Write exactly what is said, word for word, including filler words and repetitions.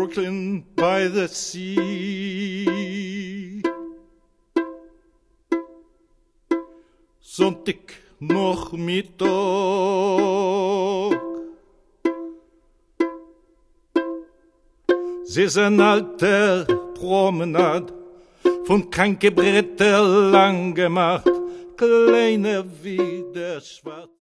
Brooklyn by the sea. Sonntag noch Mittag, sie ist ein alter Promenad, von kranke Bretter lang gemacht, kleiner wie der Schwarz.